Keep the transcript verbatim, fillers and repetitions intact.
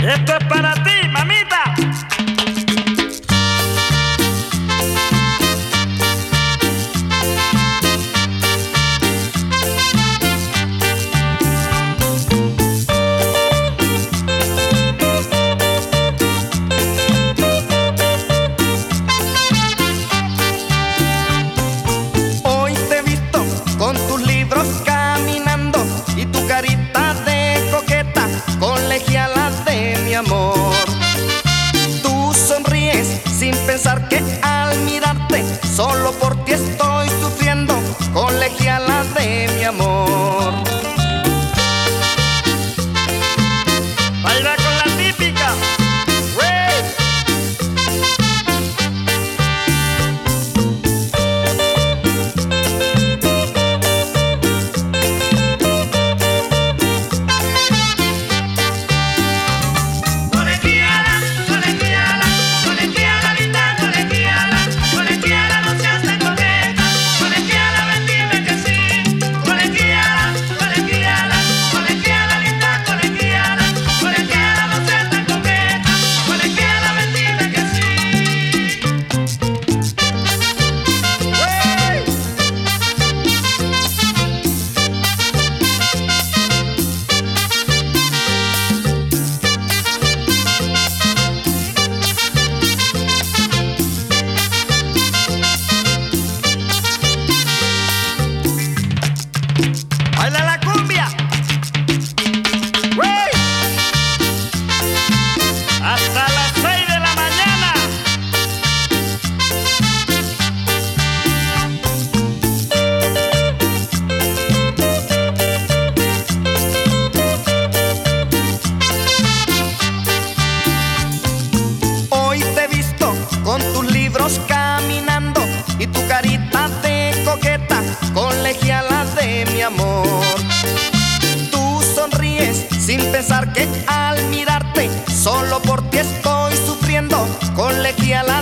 Esto es para ti, mamita. Hoy te he visto con tus libros caminando y tu carita de coqueta, colegiala de mi amor. Tú sonríes sin pensar que al mirarte solo por ti estoy sufriendo, colegiala de mi amor. Baila con la típica. ¡Wey! Colegiala, colegiala, colegiala linda, colegiala, colegiala no seas tan coqueta, colegiala ven dime que sí, colegiala, colegiala, colegiala linda, colegiala, colegiala no seas tan coqueta, colegiala ven dime que sí. ¡Wey! Baila la cumbia. ¡Wey! Hasta las seis de la mañana. Hoy te he visto con tus libros caminando y tu carita de coqueta, colegiala de mi amor. Tú sonríes sin pensar que al mirarte solo por ti estoy sufriendo, colegiala